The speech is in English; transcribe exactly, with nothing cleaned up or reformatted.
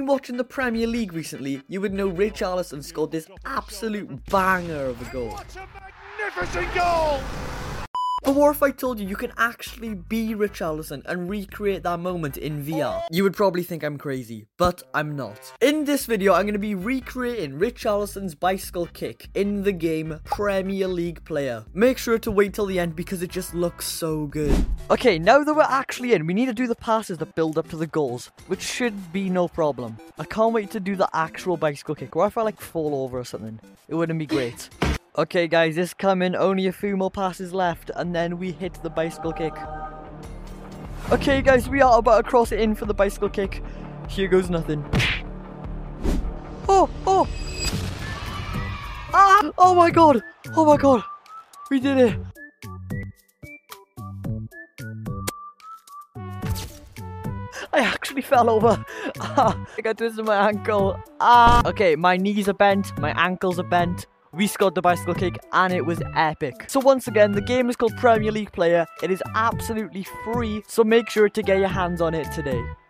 been watching the Premier League recently, you would know Richarlison scored this absolute banger of a goal. What a magnificent goal! But what if I told you you can actually be Richarlison and recreate that moment in V R? You would probably think I'm crazy, but I'm not. In this video, I'm going to be recreating Richarlison's bicycle kick in the game Premier League Player. Make sure to wait till the end because it just looks so good. Okay, now that we're actually in, we need to do the passes that build up to the goals, which should be no problem. I can't wait to do the actual bicycle kick. What if I like fall over or something? It wouldn't be great. Okay guys, it's coming, only a few more passes left, and then we hit the bicycle kick. Okay guys, we are about to cross it in for the bicycle kick. Here goes nothing. Oh, oh! Ah! Oh my god! Oh my god! We did it! I actually fell over. Ah, I got twisted my ankle. Ah! Okay, my knees are bent, my ankles are bent. We scored the bicycle kick and it was epic. So once again, the game is called Premier League Player. It is absolutely free, so make sure to get your hands on it today.